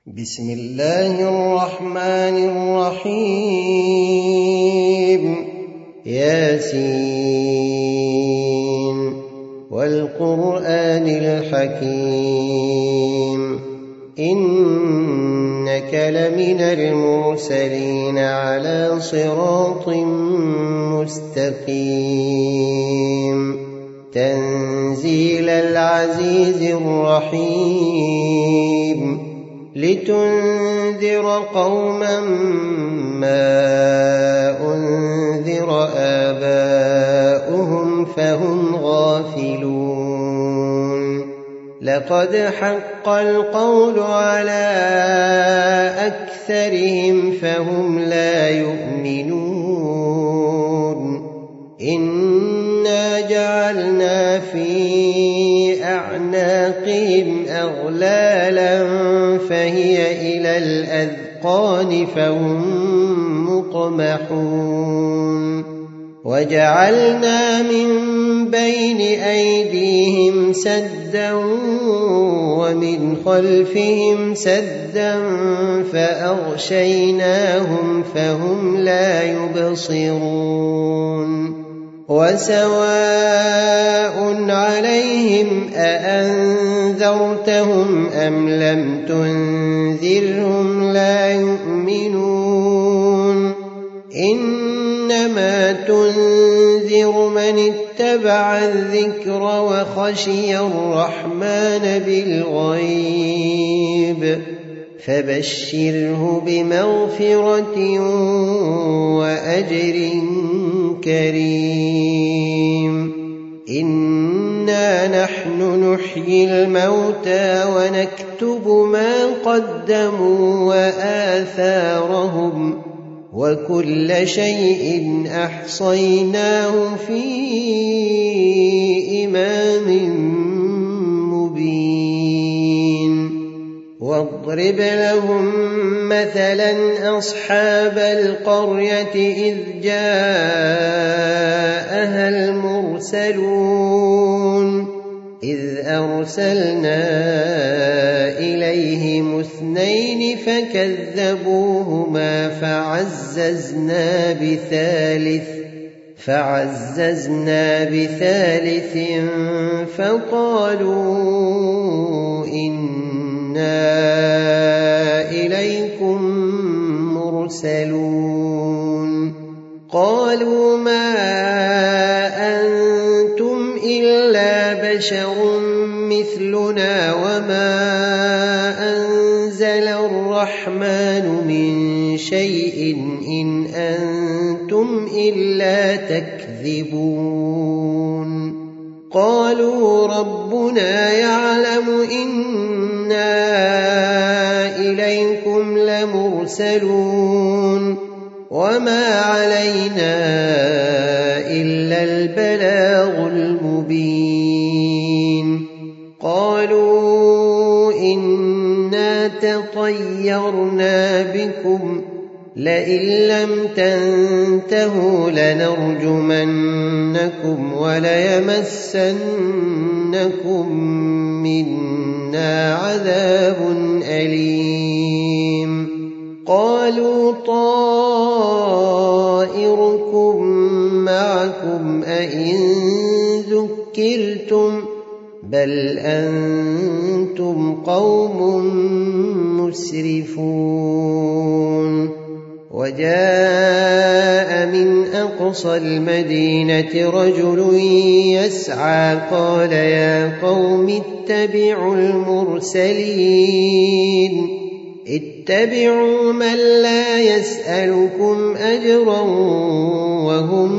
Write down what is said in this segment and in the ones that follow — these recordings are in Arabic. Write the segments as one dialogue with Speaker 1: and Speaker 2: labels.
Speaker 1: بسم الله الرحمن الرحيم ياسين والقرآن الحكيم إنك لمن المرسلين على صراط مستقيم تنزيل العزيز الرحيم لتنذر قوما ما أنذر آباؤهم فهم غافلون لقد حق القول على أكثرهم فهم لا يؤمنون إنا جعلنا في أعناقهم أغلالا فهي إلى الأذقان فهم مقمحون وجعلنا من بين أيديهم سدا ومن خلفهم سدا فأغشيناهم فهم لا يبصرون وسواء عليهم أأنذرتهم أم لم تنذرهم لا يؤمنون إنما تنذر من اتبع الذكر وخشي الرحمن بالغيب فبشره بمغفرة وأجر كريم إنا نحن نحيي الموتى ونكتب ما قدموا وآثارهم وكل شيء أحصيناه في إمام مبين واضرب لهم مثلا أصحاب القرية إذ جاءها المرسلون إذ أرسلنا إليهم اثنين فكذبوهما فعززنا بثالث فقالوا إنا إليكم مرسلون قالوا ما أنتم إلا بشر مثلنا وما أنزل الرحمن من شيء إن أنتم إلا تكذبون قالوا ربنا يعلم إنا إليكم لمرسلون وما علينا إلا البلاغ المبين قالوا إنا تطيرنا بكم لئن لم تنتهوا لنرجمنكم وليمسنكم منا عذاب أليم قالوا طائركم معكم أئن ذكرتم بل أنتم قوم مسرفون وجاء من أقصى المدينة رجل يسعى قال يا قوم اتبعوا اتبعوا من لا يسألكم أجرا وهم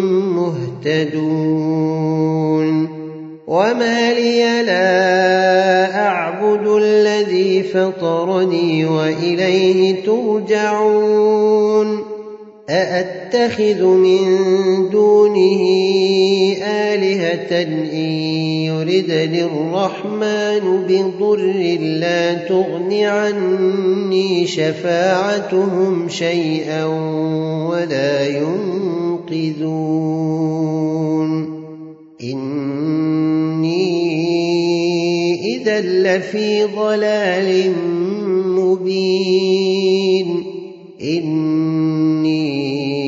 Speaker 1: مهتدون وما لي لا أعبد الذي فطرني وإليه ترجعون أأتخذ من دونه آلهة إن يردني الرحمن بضر لا تغن عني شفاعتهم شيئا ولا ينقذون إني إذا لفي ضلال مبين إني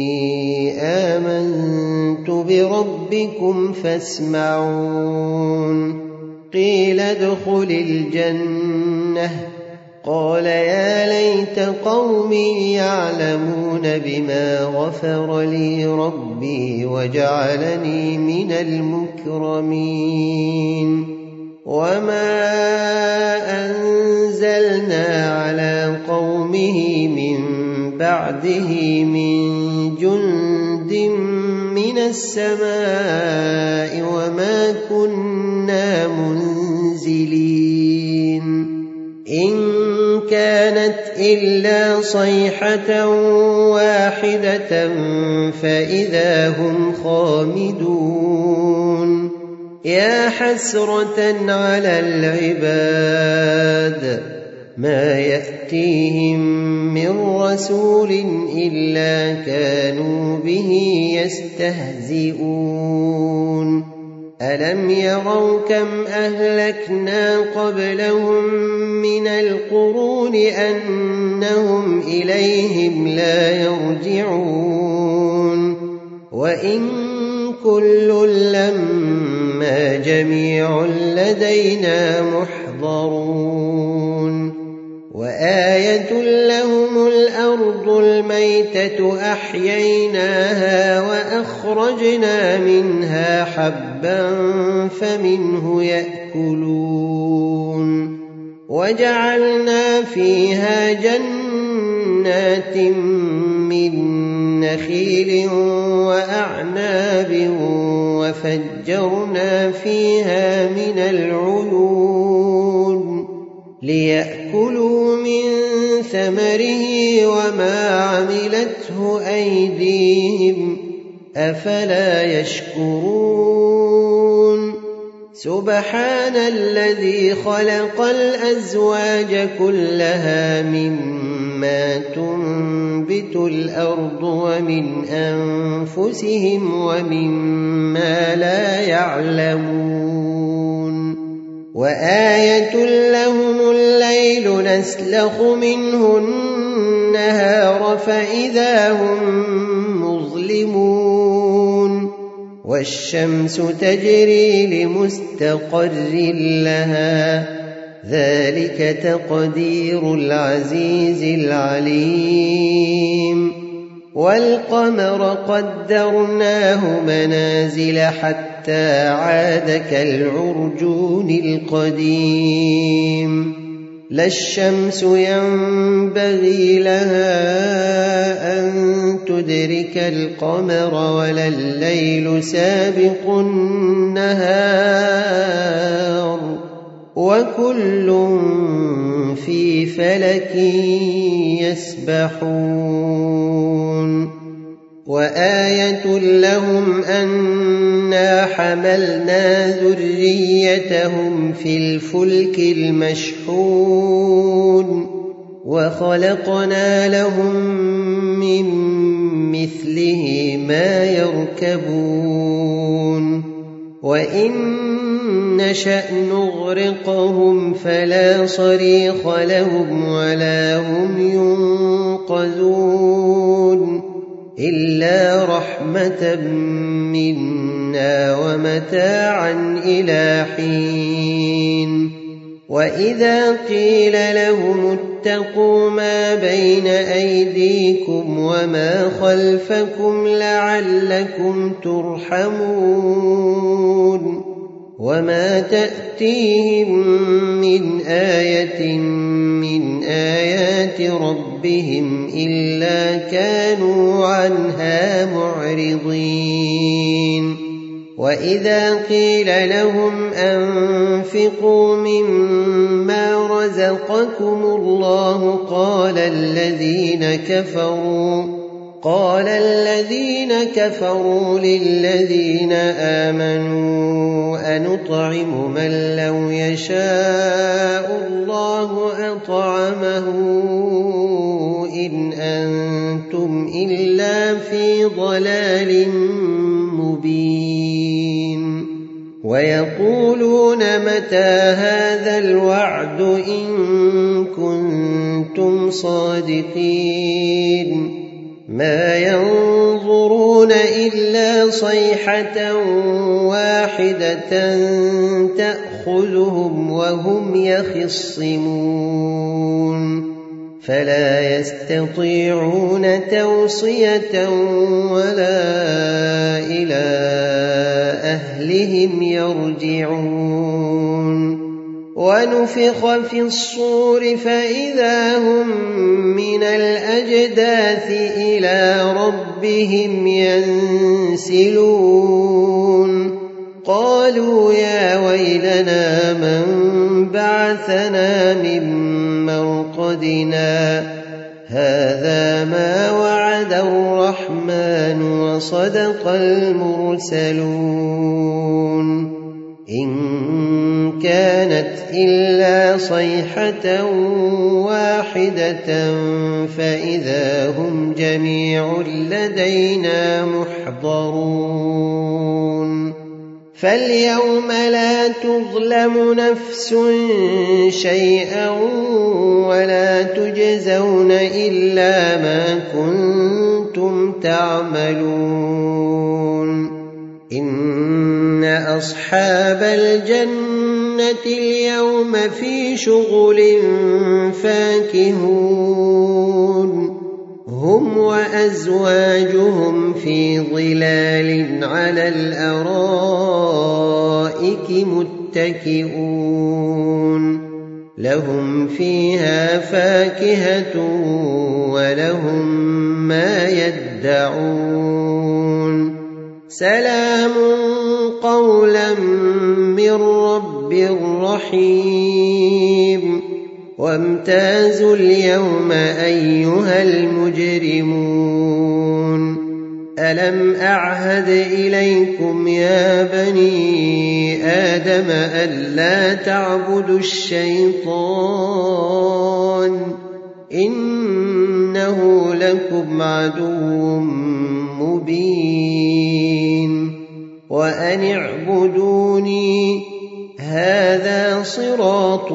Speaker 1: آمنت بربكم فاسمعون قيل ادخل الجنة قال يا ليت قومي يعلمون بما غفر لي ربي وجعلني من المكرمين وما أنزلنا على قومه من بعده من جند من السماء وما كنا منزلين إن كانت إلا صيحة واحدة فإذا هم خامدون يا حسرة على العباد ما يأتيهم من رسول إلا كانوا به يستهزئون ألم يروا كم أهلكنا قبلهم من القرون أنهم إليهم لا يرجعون وإن كل لما جميع لدينا محضرون وآية لهم الأرض الميتة أحييناها وأخرجنا منها حبا فمنه يأكلون وجعلنا فيها جنات من نخيل وأعناب وفجرنا فيها من العيون ليأكلوا من ثمره وما عملته أيديهم أفلا يشكرون سبحان الذي خلق الأزواج كلها مما تنبت الأرض ومن أنفسهم ومما لا يعلمون وآية لهم الليل نسلخ منه النهار فإذا هم مظلمون والشمس تجري لمستقر لها ذلك تقدير العزيز العليم والقمر قدرناه منازل حتى عاد كالعرجون القديم لا الشمس ينبغي لها أن تدرك القمر ولا الليل سابق النهار وكل في فلك يسبحون وآية لهم أنا حملنا ذريتهم في الفلك المشحون وخلقنا لهم من مثله ما يركبون وإن نشأ نغرقهم فلا صريخ لهم ولا هم ينقذون إلا رحمة منا ومتاعا إلى حين وإذا قيل لهم اتقوا ما بين أيديكم وما خلفكم لعلكم ترحمون وما تأتيهم من آية من آيات ربهم إلا كانوا عنها معرضين وإذا قيل لهم أنفقوا مما رزقكم الله قال الذين كفروا للذين آمنوا أنطعم من لو يشاء الله أطعمه إن أنتم إلا في ضلال مبين ويقولون متى هذا الوعد إن كنتم صادقين ما ينظرون إلا صيحة واحدة تأخذهم وهم يخصمون فلا يستطيعون توصية ولا إلى أهلهم يرجعون ونفخ في الصور فإذا هم من الأجداث إلى ربهم ينسلون قالوا يا ويلنا من بعثنا من مرقدنا هذا ما وعد الرحمن وصدق المرسلون إن كانت إلا صيحة واحدة فإذا هم جميع لدينا محضرون فاليوم لا تظلم نفس شيئا ولا تجزون إلا ما كنتم تعملون إن أصحاب الجنة اليوم في شغل فاكهون هم وأزواجهم في ظلال على الأرائك متكئون لهم فيها فاكهة ولهم ما يدعون سلام قولا من رب رحيم وامتازوا اليوم أيها المجرمون ألم أعهد إليكم يا بني آدم ألا تعبدوا الشيطان إنه لكم عدو مبين وأن اعبدوني هذا صراط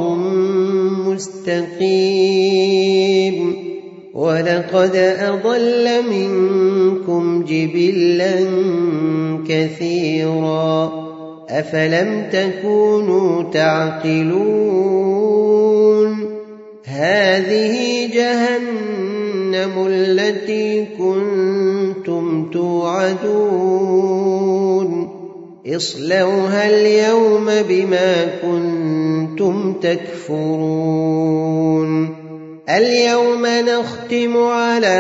Speaker 1: مستقيم ولقد أضل منكم جبلا كثيرا أفلم تكونوا تعقلون هذه جهنم التي كنتم توعدون اصلوها اليوم بما كنتم تكفرون اليوم نختم على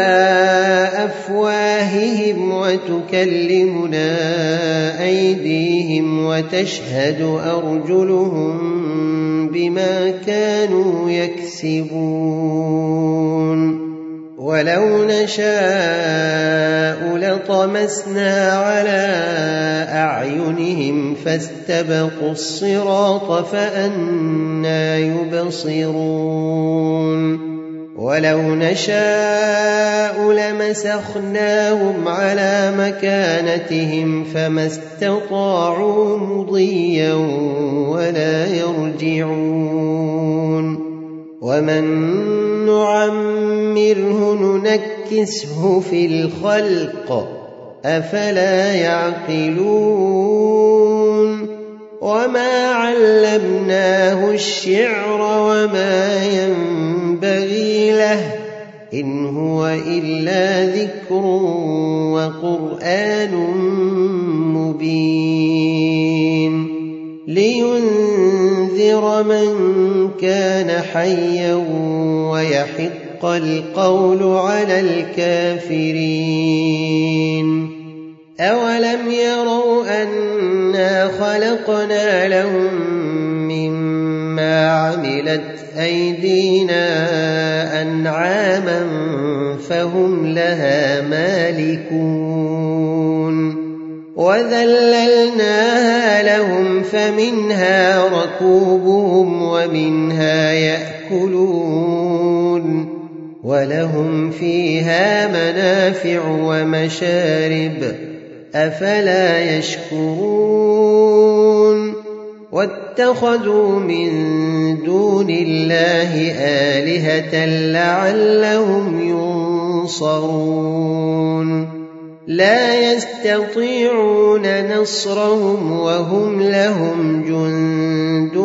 Speaker 1: أفواههم وتكلمنا أيديهم وتشهد أرجلهم بما كانوا يكسبون ولو نشاء لطمسنا على أعينهم فاستبقوا الصراط فأنى يبصرون ولو نشاء لمسخناهم على مكانتهم فما استطاعوا مضيا ولا يرجعون ومن نعمره ننكسه في الخلق أفلا يعقلون وما علمناه الشعر وما ينبغي له إن هو إلا ذكر وقرآن مبين لينذر من كان حيا ويحق القول على الكافرين أولم يروا أنا خلقنا لهم مما عملت أيدينا أنعاما فهم لها مالكون وذللناها لهم فمنها ركوبهم ومنها يأكلون ولهم فيها منافع ومشارب أفلا يشكرون واتخذوا من دون الله آلهة لعلهم ينصرون لا يستطيعون نصرهم وهم لهم جند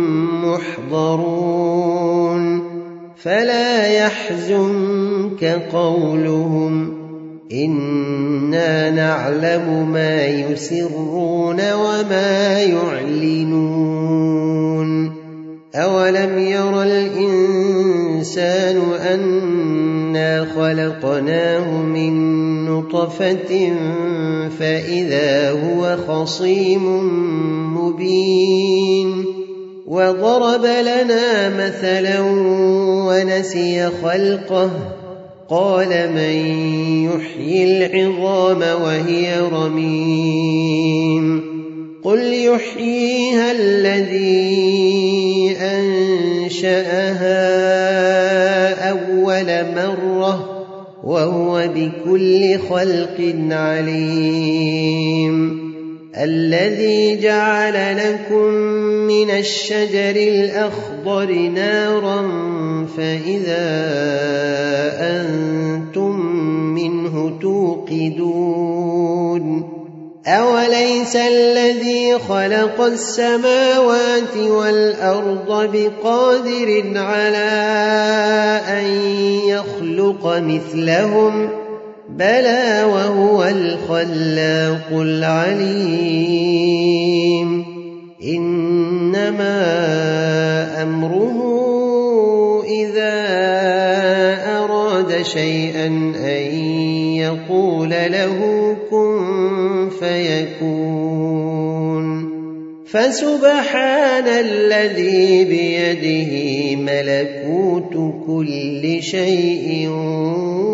Speaker 1: محضرون فلا يحزنك قولهم إنا نعلم ما يسرون وما يعلنون أولم ير الإنسان أنا خلقناه من نطفة فإذا هو خصيم مبين وضرب لنا مثلا ونسي خلقه قال من يحيي العظام وهي رميم قل يحييها الذي أنشأها أول مرة وهو بكل خلق عليم الذي جعل لكم من الشجر الأخضر نارا فإذا أنتم منه توقدون أوليس الذي خلق السماوات والأرض بقادر على أن يخلق مثلهم بلى وهو الخلاق العليم إنما أمره إذا أراد شيئا أن يقول له كن فيكون فسبحان الذي بيده ملكوت كل شيء